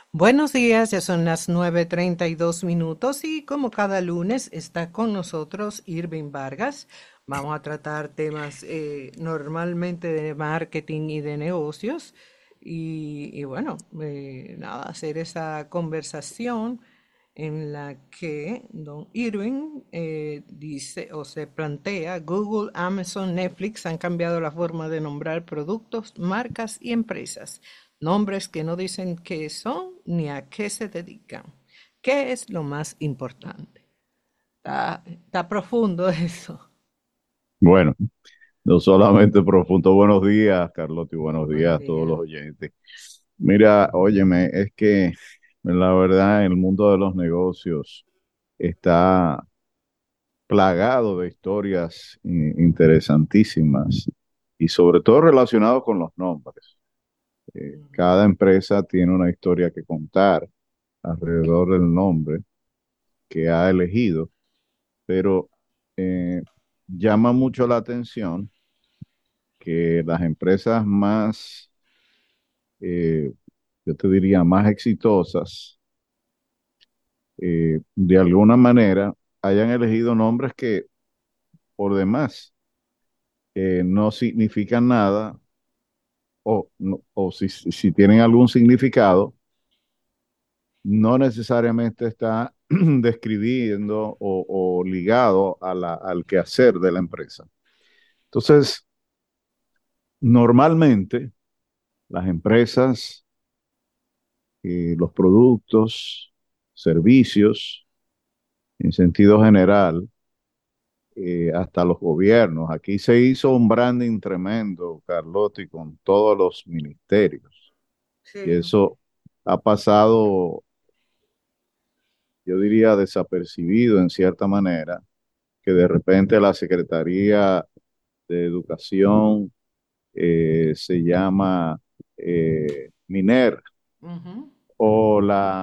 Buenos días, ya son las 9:32 y como cada lunes está con nosotros Irving Vargas. Vamos a tratar temas normalmente de marketing y de negocios y bueno, nada, hacer esa conversación en la que don Irving dice o se plantea: Google, Amazon, Netflix han cambiado la forma de nombrar productos, marcas y empresas. Nombres que no dicen qué son ni a qué se dedican. ¿Qué es lo más importante? Está profundo eso. Bueno, no solamente profundo. Buenos días, Carlotti, buenos Buen días a todos los día. oyentes. Mira, óyeme, es que la verdad el mundo de los negocios está plagado de historias interesantísimas y sobre todo relacionado con los nombres. Cada empresa tiene una historia que contar alrededor del nombre que ha elegido, pero eh, llama mucho la atención que las empresas más, yo te diría, más exitosas, de alguna manera hayan elegido nombres que por demás no significan nada o si tienen algún significado, no necesariamente está describiendo o ligado a al quehacer de la empresa. Entonces, normalmente las empresas, los productos, servicios, en sentido general, hasta los gobiernos. Aquí se hizo un branding tremendo, Carlotti, con todos los ministerios. Y Sí. eso ha pasado, yo diría, desapercibido en cierta manera, que de repente la Secretaría de Educación se llama MINER Ujú. o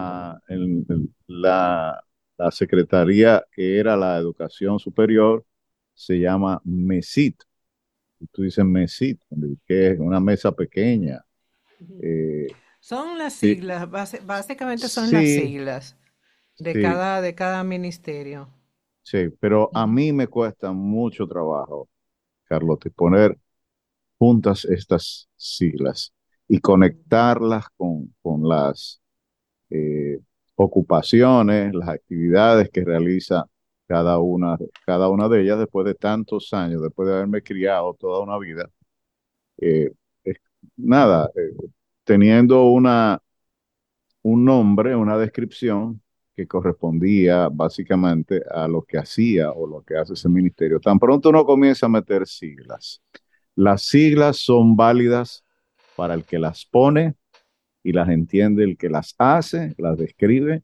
la secretaría que era la educación superior se llama MESIT. Y tú dices MESIT, que es una mesa pequeña. Eh, Son las sí, siglas, básicamente son las sí, siglas sí, de cada ministerio. sí, pero a Ujú. mí me cuesta mucho trabajo, Carlote, poner juntas estas siglas y conectarlas con las eh, ocupaciones, las actividades que realiza cada una de ellas después de tantos años, después de haberme criado toda una vida. eh, es- nada, teniendo un nombre, una descripción que correspondía básicamente a lo que hacía o lo que hace ese ministerio. Tan pronto uno comienza a meter siglas. Las siglas son válidas para el que las pone y las entiende el que las hace, las describe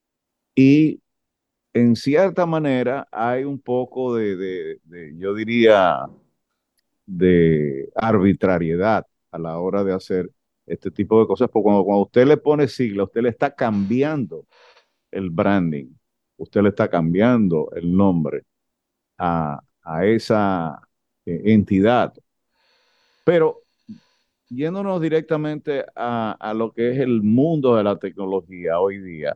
y en cierta manera hay un poco yo diría, de arbitrariedad a la hora de hacer este tipo de cosas, porque cuando usted le pone sigla, usted le está cambiando el branding, usted le está cambiando el nombre a esa entidad. Pero yéndonos directamente a lo que es el mundo de la tecnología hoy día,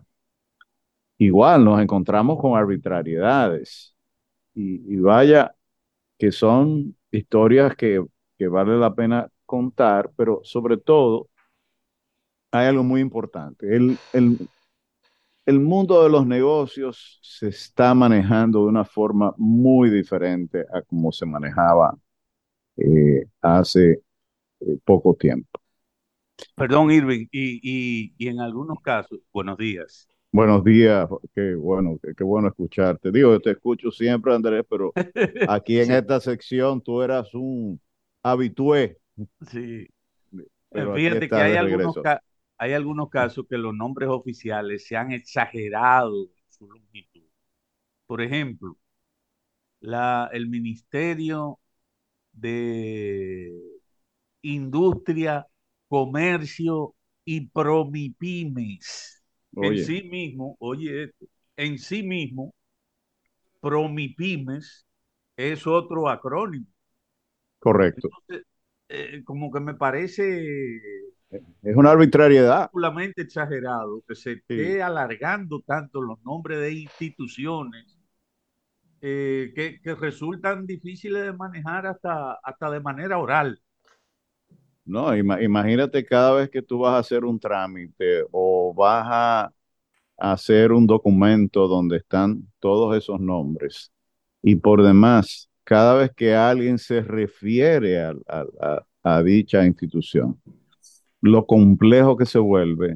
igual nos encontramos con arbitrariedades y vaya que son historias que vale la pena contar, pero sobre todo hay algo muy importante. El mundo de los negocios se está manejando de una forma muy diferente a como se manejaba hace poco tiempo. Perdón, Irving, y en algunos casos, buenos días. Buenos días, qué bueno, qué bueno escucharte. Digo, yo te escucho siempre, Andrés, pero aquí en Sí, esta sección tú eras un habitué, sí. pero aquí Fíjate que estás de regreso. hay algunos casos que los nombres oficiales se han exagerado en su longitud. Por ejemplo, el Ministerio de Industria, Comercio y Promipymes. En Oye, sí mismo, oye esto, en sí mismo, Promipymes es otro acrónimo. correcto. Entonces, como que me parece, Es una arbitrariedad. ridículamente exagerado que se Sí. esté alargando tanto los nombres de instituciones que resultan difíciles de manejar hasta de manera oral. No, imagínate cada vez que tú vas a hacer un trámite o vas a hacer un documento donde están todos esos nombres. Y por demás, cada vez que alguien se refiere a dicha institución, lo complejo que se vuelve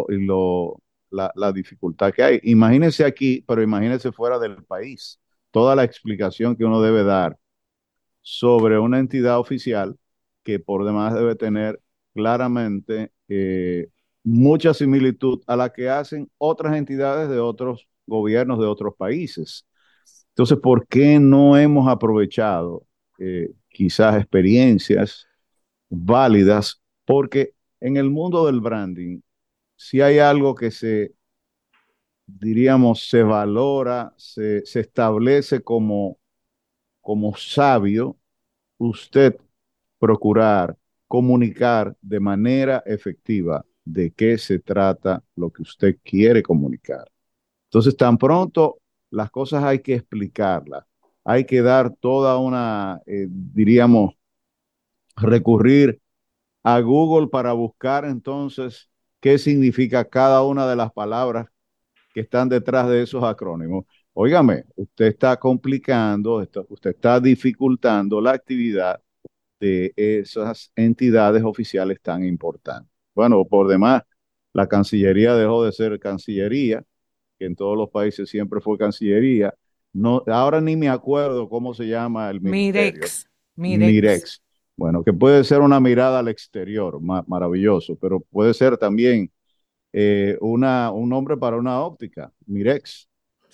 la dificultad que hay. Imagínense aquí, pero imagínense fuera del país, toda la explicación que uno debe dar sobre una entidad oficial que por demás debe tener claramente mucha similitud a la que hacen otras entidades de otros gobiernos de otros países. Entonces, ¿por qué no hemos aprovechado quizás experiencias válidas? Porque en el mundo del branding, si hay algo que diríamos, se valora, se establece como sabio, usted procurar comunicar de manera efectiva de qué se trata lo que usted quiere comunicar. Entonces, tan pronto las cosas hay que explicarlas, hay que dar toda una, diríamos, recurrir a Google para buscar entonces qué significa cada una de las palabras que están detrás de esos acrónimos. Óigame, usted está complicando, usted está dificultando la actividad de esas entidades oficiales tan importantes. Bueno, por demás, la Cancillería dejó de ser Cancillería, que en todos los países siempre fue Cancillería. No, ahora ni me acuerdo cómo se llama el ministerio. Mirex, Mirex. Mirex. Bueno, que puede ser una mirada al exterior, maravilloso, pero puede ser también un nombre para una óptica, Mirex,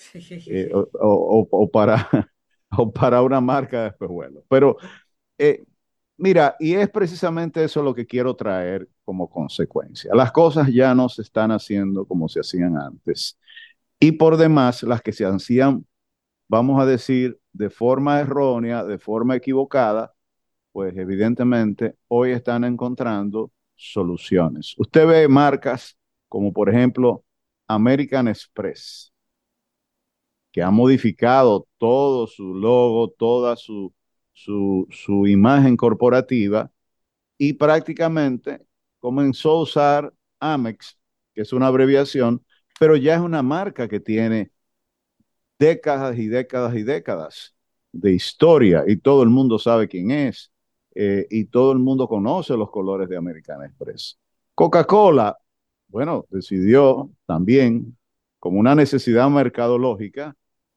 o para, o para una marca de espejuelos. Pero eh, mira, y es precisamente eso lo que quiero traer como consecuencia. Las cosas ya no se están haciendo como se hacían antes. Y por demás, las que se hacían, vamos a decir, de forma errónea, de forma equivocada, pues evidentemente hoy están encontrando soluciones. Usted ve marcas como por ejemplo American Express, que ha modificado todo su logo, toda su imagen corporativa y prácticamente comenzó a usar Amex, que es una abreviación, pero ya es una marca que tiene décadas y décadas y décadas de historia y todo el mundo sabe quién es y todo el mundo conoce los colores de American Express. Coca-Cola, bueno, decidió también, como una necesidad mercadológica,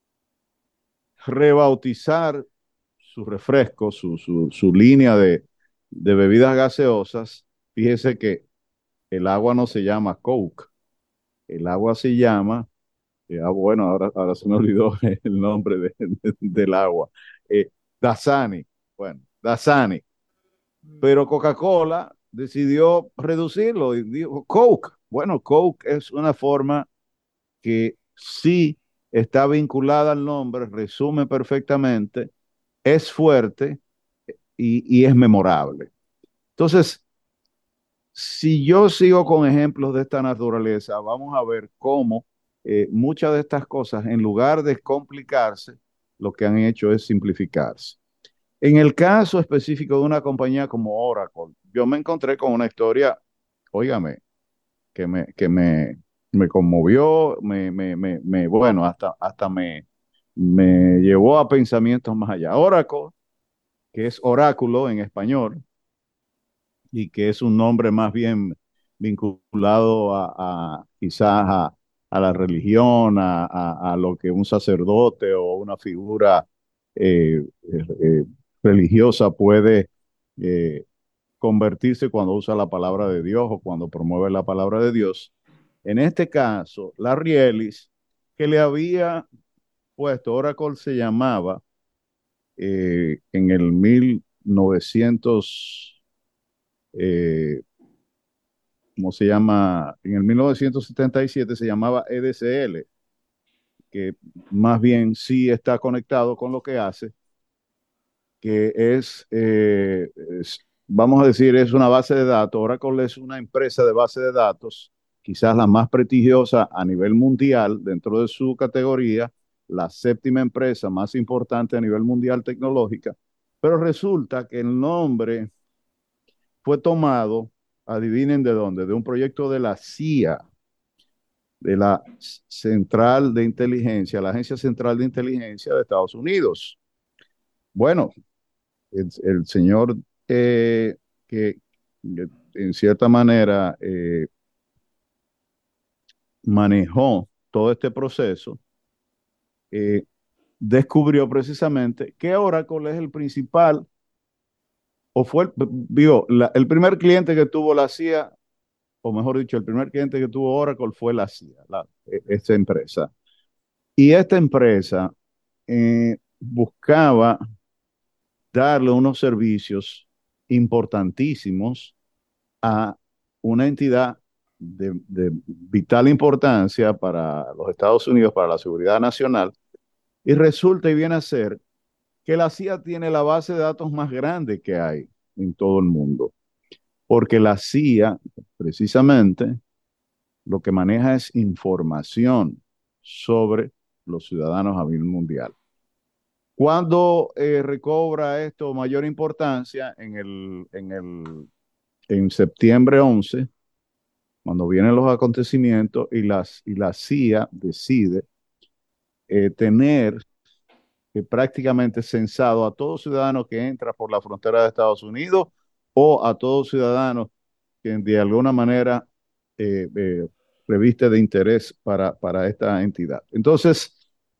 rebautizar su refresco, su línea de bebidas gaseosas. Fíjese que el agua no se llama Coke, el agua se llama, bueno, ahora se me olvidó el nombre del agua, Dasani, bueno, Dasani, pero Coca-Cola decidió reducirlo y dijo Coke. Bueno, Coke es una forma que sí está vinculada al nombre, resume perfectamente, es fuerte y es memorable. Entonces, si yo sigo con ejemplos de esta naturaleza, vamos a ver cómo muchas de estas cosas, en lugar de complicarse, lo que han hecho es simplificarse. En el caso específico de una compañía como Oracle, yo me encontré con una historia, óigame, me conmovió, bueno, hasta me llevó a pensamientos más allá. Oracle, que es oráculo en español, y que es un nombre más bien vinculado quizás a la religión, a lo que un sacerdote o una figura religiosa puede eh, convertirse cuando usa la palabra de Dios o cuando promueve la palabra de Dios. En este caso, la Rielis, que le había puesto, Oracle se llamaba en el 1900, ¿cómo se llama? En el 1977 se llamaba EDCL, que más bien sí está conectado con lo que hace, que es vamos a decir, es una base de datos. Oracle es una empresa de base de datos, quizás la más prestigiosa a nivel mundial dentro de su categoría, la séptima empresa más importante a nivel mundial tecnológica, pero resulta que el nombre fue tomado, adivinen de dónde, de un proyecto de la CIA, de la Central de Inteligencia, la Agencia Central de Inteligencia de Estados Unidos. Bueno, el señor que en cierta manera manejó todo este proceso, eh, descubrió precisamente que Oracle es el principal, o fue, el primer cliente que tuvo la CIA, o mejor dicho, el primer cliente que tuvo Oracle fue la CIA, esta empresa. Y esta empresa buscaba darle unos servicios importantísimos a una entidad de vital importancia para los Estados Unidos, para la seguridad nacional, y resulta y viene a ser que la CIA tiene la base de datos más grande que hay en todo el mundo, porque la CIA precisamente lo que maneja es información sobre los ciudadanos a nivel mundial. Cuando recobra esto mayor importancia en septiembre 11, cuando vienen los acontecimientos y la CIA decide tener prácticamente censado a todo ciudadano que entra por la frontera de Estados Unidos o a todo ciudadano que de alguna manera reviste de interés para esta entidad. Entonces,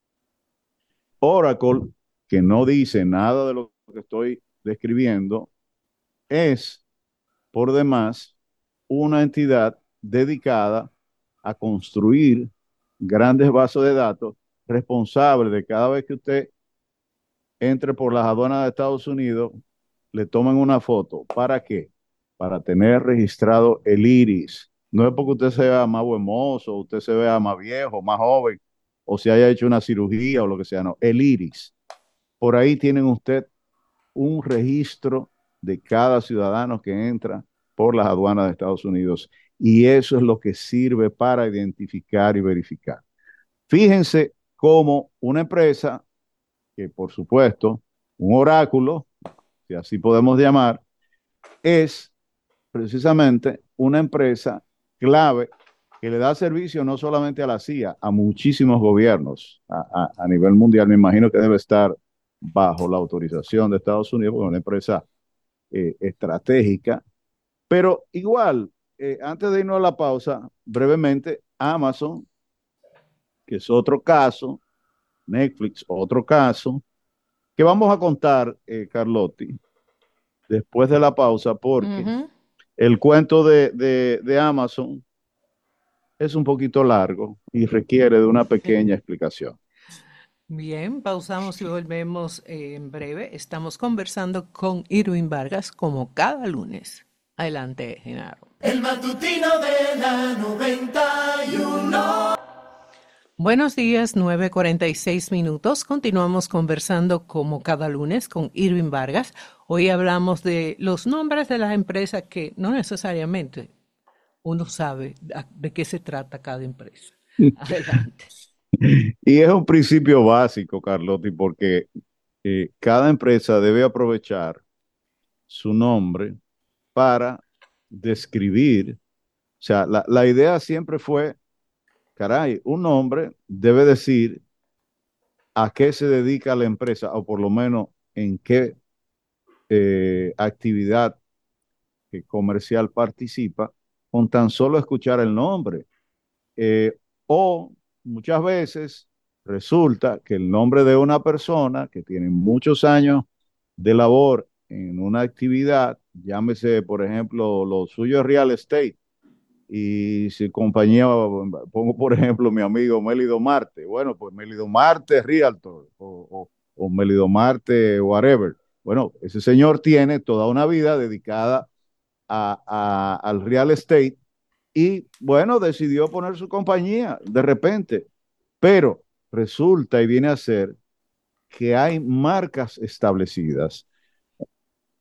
Oracle, que no dice nada de lo que estoy describiendo, es por demás una entidad dedicada a construir grandes bases de datos, responsable de cada vez que usted entre por las aduanas de Estados Unidos, le toman una foto. ¿Para qué? Para tener registrado el iris. No es porque usted se vea más buen mozo, usted se vea más viejo, más joven, o se haya hecho una cirugía o lo que sea, no. El iris. Por ahí tienen usted un registro de cada ciudadano que entra por las aduanas de Estados Unidos. Y eso es lo que sirve para identificar y verificar. Fíjense cómo una empresa que, por supuesto, un oráculo, si así podemos llamar, es precisamente una empresa clave que le da servicio no solamente a la CIA, a muchísimos gobiernos a nivel mundial. Me imagino que debe estar bajo la autorización de Estados Unidos, porque es una empresa estratégica. Pero igual, antes de irnos a la pausa, brevemente, Amazon, que es otro caso, Netflix, otro caso, que vamos a contar, Carlotti, después de la pausa, porque Ujú. el cuento de Amazon es un poquito largo y requiere de una pequeña explicación. Bien, pausamos y volvemos en breve. Estamos conversando con Irwin Vargas como cada lunes. Adelante, Genaro. El matutino de la 91. Buenos días, 9:46 minutos. Continuamos conversando como cada lunes con Irwin Vargas. Hoy hablamos de los nombres de las empresas que no necesariamente uno sabe de qué se trata cada empresa. Adelante. Y es un principio básico, Carlotti, porque cada empresa debe aprovechar su nombre para describir, o sea, la idea siempre fue, caray, un nombre debe decir a qué se dedica la empresa, o por lo menos en qué actividad comercial participa, con tan solo escuchar el nombre. Eh, o muchas veces resulta que el nombre de una persona que tiene muchos años de labor en una actividad, llámese, por ejemplo, lo suyo es real estate, y si compañía, pongo por ejemplo mi amigo Melido Marte, bueno, pues Melido Marte Realtor o Melido Marte whatever. Bueno, ese señor tiene toda una vida dedicada al real estate y bueno, decidió poner su compañía de repente, pero resulta y viene a ser que hay marcas establecidas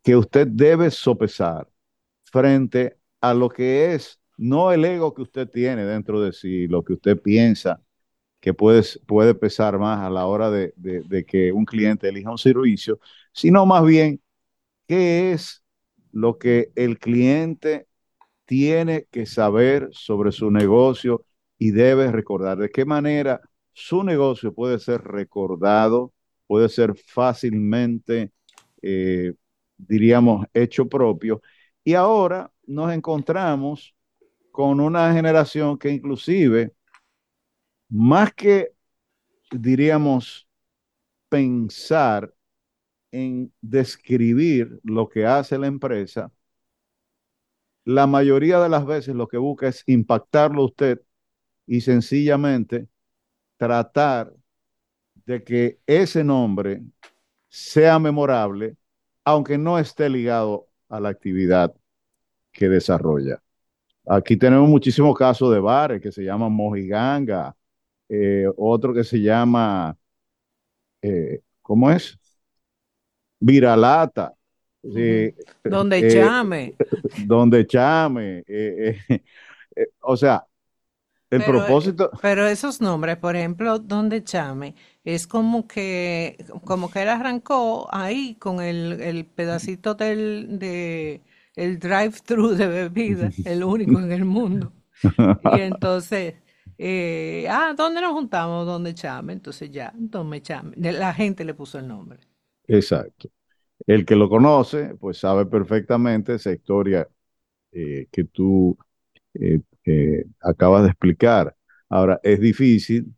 que usted debe sopesar frente a lo que es, no el ego que usted tiene dentro de sí, lo que usted piensa que puede pesar más a la hora de que un cliente elija un servicio, sino más bien qué es lo que el cliente tiene que saber sobre su negocio y debe recordar de qué manera su negocio puede ser recordado, puede ser fácilmente, eh, diríamos, hecho propio. Y ahora nos encontramos con una generación que inclusive, más que, diríamos, pensar en describir lo que hace la empresa, la mayoría de las veces lo que busca es impactarlo a usted y sencillamente tratar de que ese nombre sea memorable, aunque no esté ligado a la actividad que desarrolla. Aquí tenemos muchísimos casos de bares que se llaman Mojiganga, otro que se llama, ¿cómo es? Viralata, Ujú. eh, Donde eh, chame. donde chame. O sea, el propósito, Pero esos nombres, por ejemplo, donde chame, es como que él arrancó ahí con el pedacito el drive-thru de bebida, el único en el mundo. Y entonces, ¿dónde nos juntamos? Donde chame. Entonces ya, donde chame. La gente le puso el nombre. exacto. El que lo conoce, pues sabe perfectamente esa historia que tú acabas de explicar. Ahora, es difícil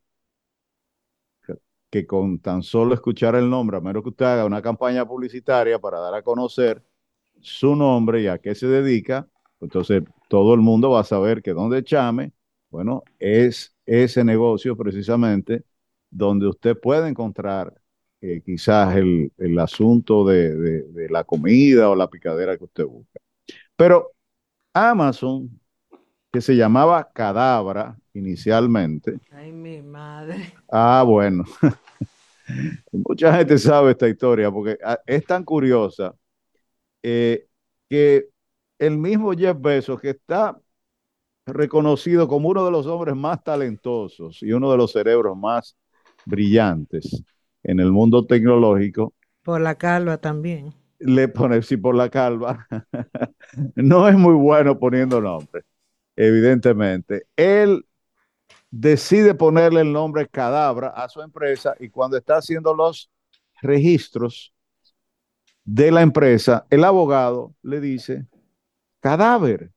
que con tan solo escuchar el nombre, a menos que usted haga una campaña publicitaria para dar a conocer su nombre y a qué se dedica, entonces todo el mundo va a saber que donde Chame, bueno, es ese negocio precisamente donde usted puede encontrar quizás el asunto de la comida o la picadera que usted busca. Pero Amazon, que se llamaba Cadabra inicialmente, Ay, mi madre. bueno, mucha gente sabe esta historia porque es tan curiosa eh, que el mismo Jeff Bezos, que está reconocido como uno de los hombres más talentosos y uno de los cerebros más brillantes en el mundo tecnológico, Por la calva también. le pone, si por la calva, no es muy bueno poniendo nombres, evidentemente. Él decide ponerle el nombre Cadabra a su empresa y cuando está haciendo los registros de la empresa, el abogado le dice, cadáver.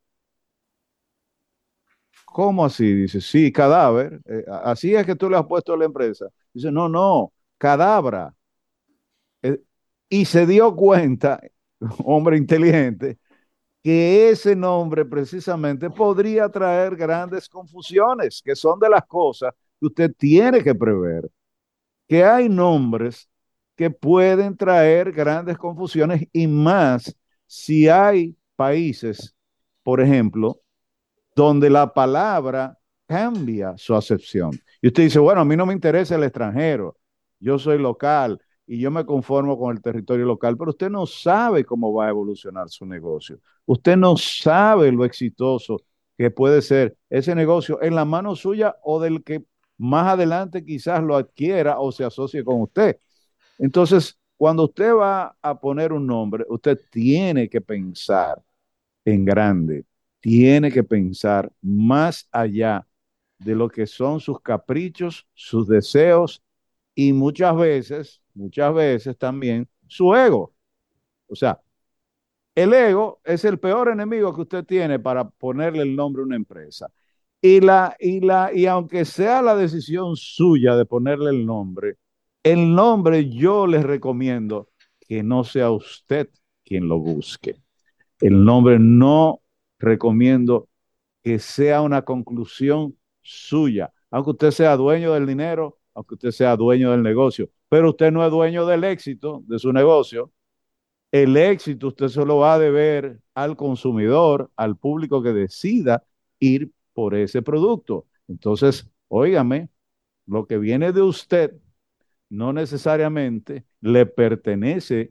¿Cómo así? Dice, sí, cadáver. Así es que tú le has puesto a la empresa. Dice, no, no, cadabra. Eh, y se dio cuenta, hombre inteligente, que ese nombre precisamente podría traer grandes confusiones, que son de las cosas que usted tiene que prever, que hay nombres que pueden traer grandes confusiones y más si hay países, por ejemplo, donde la palabra cambia su acepción. Y usted dice, bueno, a mí no me interesa el extranjero, yo soy local y yo me conformo con el territorio local, pero usted no sabe cómo va a evolucionar su negocio. Usted no sabe lo exitoso que puede ser ese negocio en la mano suya o del que más adelante quizás lo adquiera o se asocie con usted. Entonces, cuando usted va a poner un nombre, usted tiene que pensar en grande, tiene que pensar más allá de lo que son sus caprichos, sus deseos y muchas veces también su ego. O sea, el ego es el peor enemigo que usted tiene para ponerle el nombre a una empresa. Y aunque sea la decisión suya de ponerle el nombre yo les recomiendo que no sea usted quien lo busque. El nombre no recomiendo que sea una conclusión suya, aunque usted sea dueño del dinero, aunque usted sea dueño del negocio, pero usted no es dueño del éxito de su negocio. El éxito usted se lo va a deber al consumidor, al público que decida ir por ese producto. Entonces, óigame, lo que viene de usted no necesariamente le pertenece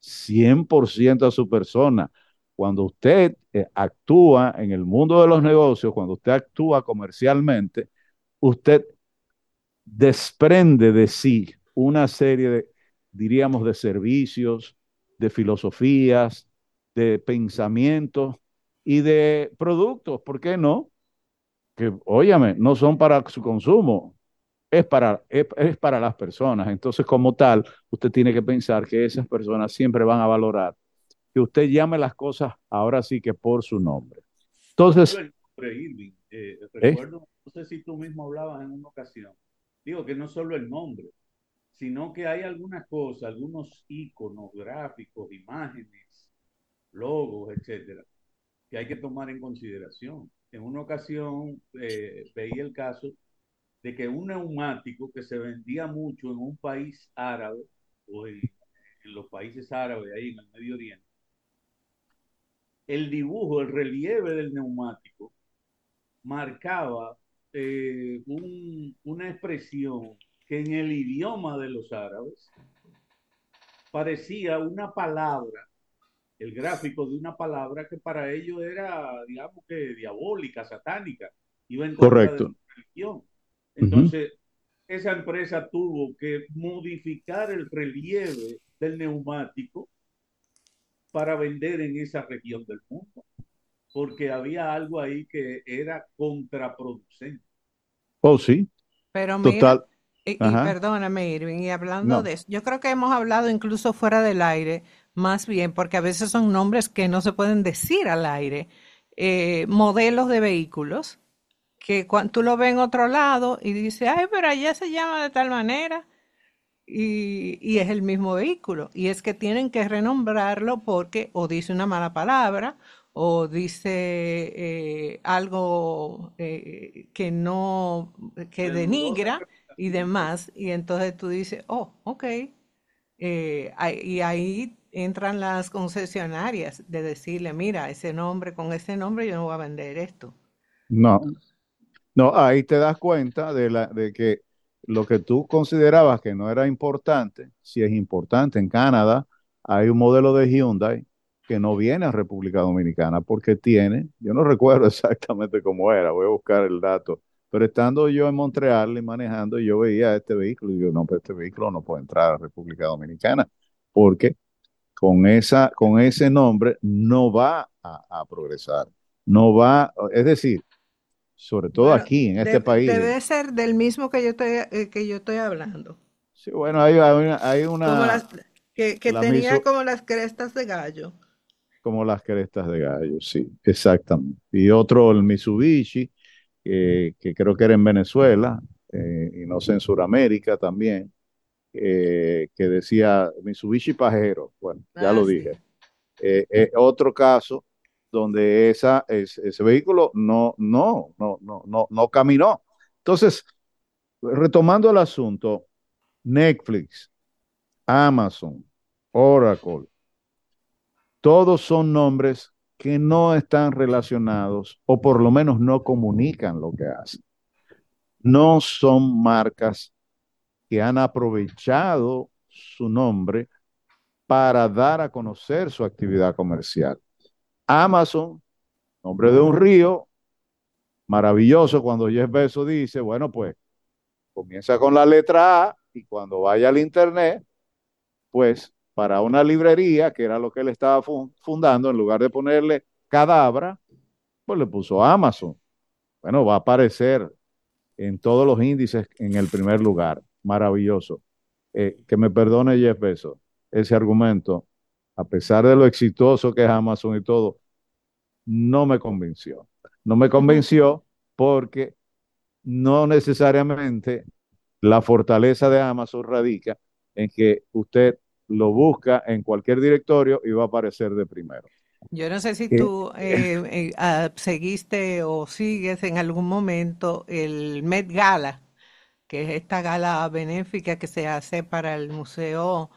100% a su persona. Cuando usted actúa en el mundo de los negocios, cuando usted actúa comercialmente, usted desprende de sí una serie de, diríamos, de servicios, de filosofías, de pensamientos y de productos, ¿por qué no? Que, óyame, no son para su consumo, es para las personas. Entonces, como tal, usted tiene que pensar que esas personas siempre van a valorar que usted llame las cosas ahora sí que por su nombre. Solo Entonces, el nombre, Irving. ¿eh? Recuerdo, no sé si tú mismo hablabas en una ocasión. Digo que no solo el nombre, sino que hay algunas cosas, algunos iconos gráficos, imágenes, logos, etcétera, que hay que tomar en consideración. En una ocasión veía el caso de que un neumático que se vendía mucho en un país árabe o en los países árabes ahí en el Medio Oriente, el dibujo, el relieve del neumático marcaba una expresión que en el idioma de los árabes parecía una palabra, el gráfico de una palabra que para ellos era, digamos que diabólica, satánica, iba en contra de Correcto. la religión. Ujú. Entonces, esa empresa tuvo que modificar el relieve del neumático para vender en esa región del mundo, porque había algo ahí que era contraproducente. Oh, sí, Pero mira, total. y Ajá. perdóname, Irving, y hablando No, de eso, yo creo que hemos hablado incluso fuera del aire, más bien, porque a veces son nombres que no se pueden decir al aire, modelos de vehículos, que cuando tú lo ves en otro lado y dices, ay, pero allá se llama de tal manera, y es el mismo vehículo. Y es que tienen que renombrarlo porque o dice una mala palabra o dice algo que no, que De dudosa denigra y reputación, sí. demás. Y entonces tú dices, oh, ok. Y ahí entran las concesionarias de decirle, mira, ese nombre, con ese nombre yo no voy a vender esto. no, no, ahí te das cuenta de que lo que tú considerabas que no era importante, sí es importante. En Canadá hay un modelo de Hyundai que no viene a República Dominicana porque tiene, yo no recuerdo exactamente cómo era, voy a buscar el dato, pero estando yo en Montreal y manejando, yo veía este vehículo y digo, no, pues este vehículo no puede entrar a República Dominicana porque con ese nombre no va a progresar, no va, es decir, sobre todo Bueno, aquí en este país. debe ser del mismo que yo estoy hablando. Sí, bueno, hay Como una, las que la tenía miso, como las crestas de gallo. como las crestas de gallo, sí, exactamente. Y otro, el Mitsubishi, que creo que era en Venezuela, y no sé, en Sudamérica también, que decía Mitsubishi Pajero. Bueno, ya Ah, lo sí. dije. Otro caso donde ese vehículo no caminó. Entonces, retomando el asunto, Netflix, Amazon, Oracle, todos son nombres que no están relacionados o por lo menos no comunican lo que hacen. No son marcas que han aprovechado su nombre para dar a conocer su actividad comercial. Amazon, nombre de un río, maravilloso cuando Jeff Bezos dice, bueno, pues comienza con la letra A y cuando vaya al internet, pues para una librería, que era lo que él estaba fundando, en lugar de ponerle Cadabra, pues le puso Amazon. Bueno, va a aparecer en todos los índices en el primer lugar. Maravilloso. Que me perdone Jeff Bezos, ese argumento, a pesar de lo exitoso que es Amazon y todo, no me convenció. No me convenció porque no necesariamente la fortaleza de Amazon radica en que usted lo busca en cualquier directorio y va a aparecer de primero. Yo no sé si Que tú seguiste o sigues en algún momento el Met Gala, que es esta gala benéfica que se hace para el Museo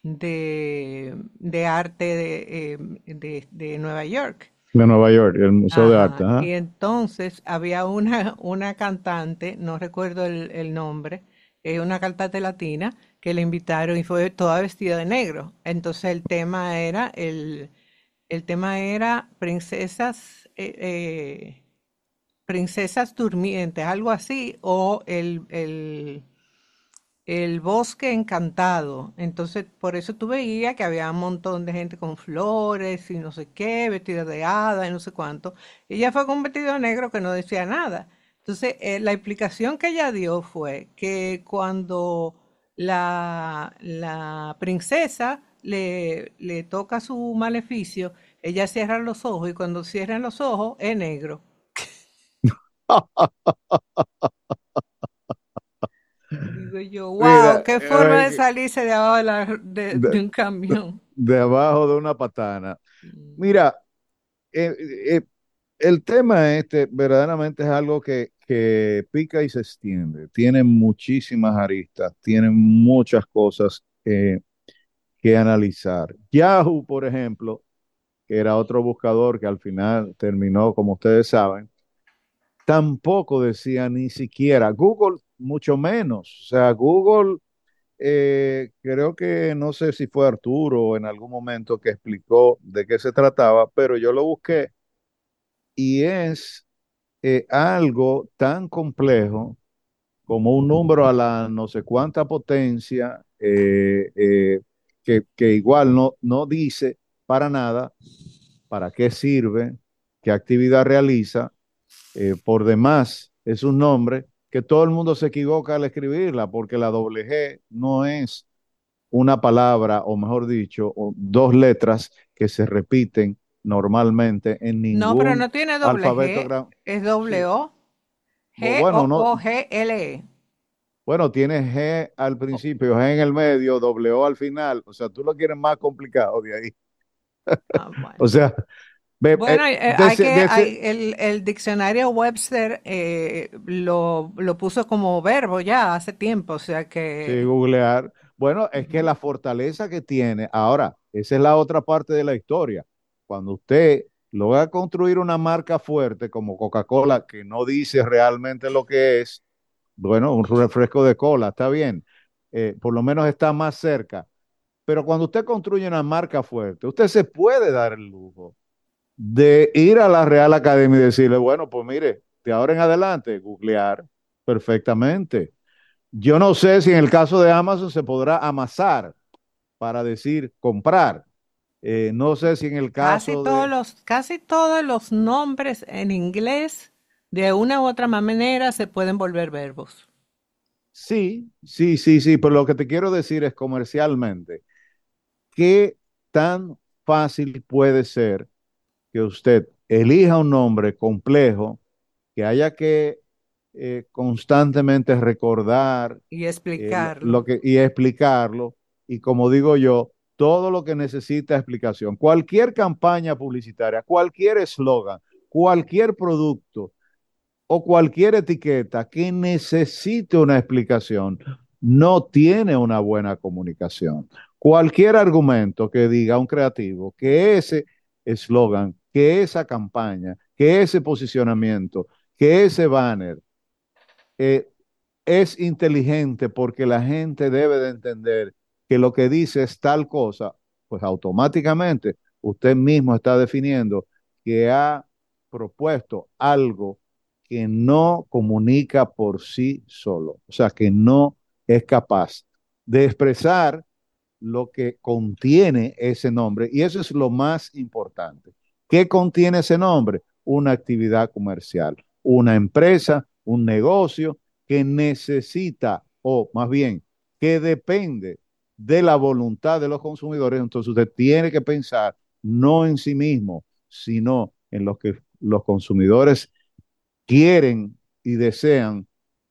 de Arte de Nueva York. de Nueva York, el Museo de Arte. Ajá. Ajá. Y entonces había una cantante, no recuerdo el nombre, es una cantante latina, que le invitaron y fue toda vestida de negro. Entonces el tema era princesas, princesas durmientes, algo así, o el bosque encantado. Entonces, por eso tú veías que había un montón de gente con flores y no sé qué, vestida de hada y no sé cuánto. Ella fue con un vestido negro que no decía nada. Entonces, la explicación que ella dio fue que cuando la princesa le toca su maleficio, ella cierra los ojos y cuando cierran los ojos es negro. Digo yo, wow, Mira, qué forma de salirse de abajo de de, un camión. de abajo de una patana. Mm. Mira, eh, eh, el tema este verdaderamente es algo que pica y se extiende. Tiene muchísimas aristas, tiene muchas cosas que analizar. Yahoo, por ejemplo, que era otro buscador que al final terminó, como ustedes saben, tampoco decía ni siquiera Google, mucho menos. O sea, Google, creo que no sé si fue Arturo en algún momento que explicó de qué se trataba, pero yo lo busqué y es algo tan complejo como un número a la no sé cuánta potencia, que igual no dice para nada para qué sirve, qué actividad realiza. Por demás, es un nombre que todo el mundo se equivoca al escribirla, porque la doble G no es una palabra, o mejor dicho, o dos letras que se repiten normalmente en No, pero ningún no tiene doble alfabeto. G, es doble Sí, O, bueno, no, G-O-O-G-L-E. bueno, tiene G al principio, G en el medio, doble O al final. O sea, tú lo quieres más complicado de ahí. Ah, O bueno. sea, ve, Bueno, de ese, de ese, el diccionario Webster lo puso como verbo ya hace tiempo, o sea sí, que... googlear. Bueno, es que Ujú. la fortaleza que tiene, ahora, esa es la otra parte de la historia. Cuando usted logra construir una marca fuerte como Coca-Cola, que no dice realmente lo que es, bueno, un refresco de cola, está bien, por lo menos está más cerca. Pero cuando usted construye una marca fuerte, usted se puede dar el lujo de ir a la Real Academia y decirle, bueno, pues mire, de ahora en adelante, googlear perfectamente. Yo no sé si en el caso de Amazon se podrá amasar para decir comprar. No sé si en el caso de... Casi todos los nombres en inglés, de una u otra manera, se pueden volver verbos. Sí, pero lo que te quiero decir es comercialmente, ¿qué tan fácil puede ser que usted elija un nombre complejo que haya que constantemente recordar Y explicarlo. y explicarlo? Y como digo yo, todo lo que necesita explicación, cualquier campaña publicitaria, cualquier eslogan, cualquier producto o cualquier etiqueta que necesite una explicación, no tiene una buena comunicación. Cualquier argumento que diga un creativo que ese eslogan, que esa campaña, que ese posicionamiento, que ese banner eh, es inteligente porque la gente debe de entender que lo que dice es tal cosa, pues automáticamente usted mismo está definiendo que ha propuesto algo que no comunica por sí solo, o sea, que no es capaz de expresar lo que contiene ese nombre. Y eso es lo más importante. ¿Qué contiene ese nombre? Una actividad comercial, una empresa, un negocio que necesita, o más bien, que depende de la voluntad de los consumidores. Entonces usted tiene que pensar no en sí mismo, sino en lo que los consumidores quieren y desean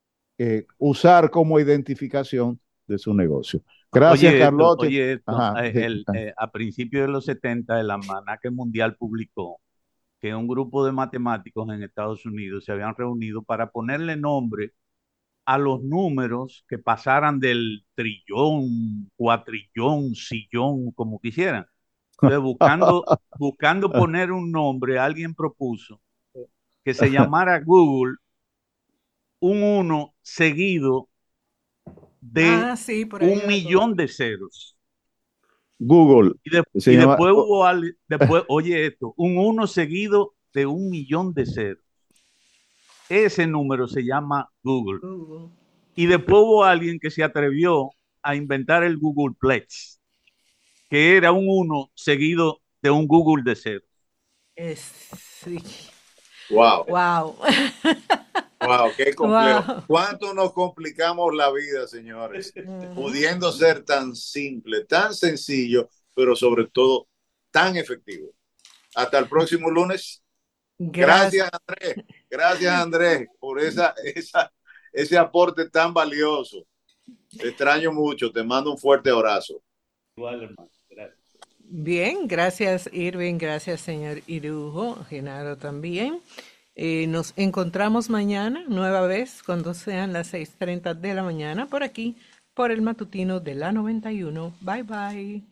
usar como identificación de su negocio. Gracias, Carlote. Oye esto, Ajá, sí. a principios de los 70 el Almanaque Mundial publicó que un grupo de matemáticos en Estados Unidos se habían reunido para ponerle nombre a los números que pasaran del trillón, cuatrillón, sillón, como quisieran. Entonces, buscando poner un nombre, alguien propuso que se llamara Google un uno seguido de Sí, por ahí un millón de ceros. Google se Y llama, después después, oye esto, un uno seguido de un millón de ceros. Ese número se llama Google. Google. Y después hubo alguien que se atrevió a inventar el Googleplex, que era un uno seguido de un Google de ceros. Sí. wow, Wow. wow, qué complejo. Wow. ¿Cuánto nos complicamos la vida, señores? Pudiendo ser tan simple, tan sencillo, pero sobre todo tan efectivo. Hasta el próximo lunes. Gracias. Gracias Andrés, por ese aporte tan valioso. Te extraño mucho, te mando un fuerte abrazo. Igual, hermano. Gracias. Bien, gracias Irving, gracias señor Irujo, Genaro también. Nos encontramos mañana, nueva vez, cuando sean las 6:30 de la mañana, por aquí, por el matutino de la 91. Bye bye.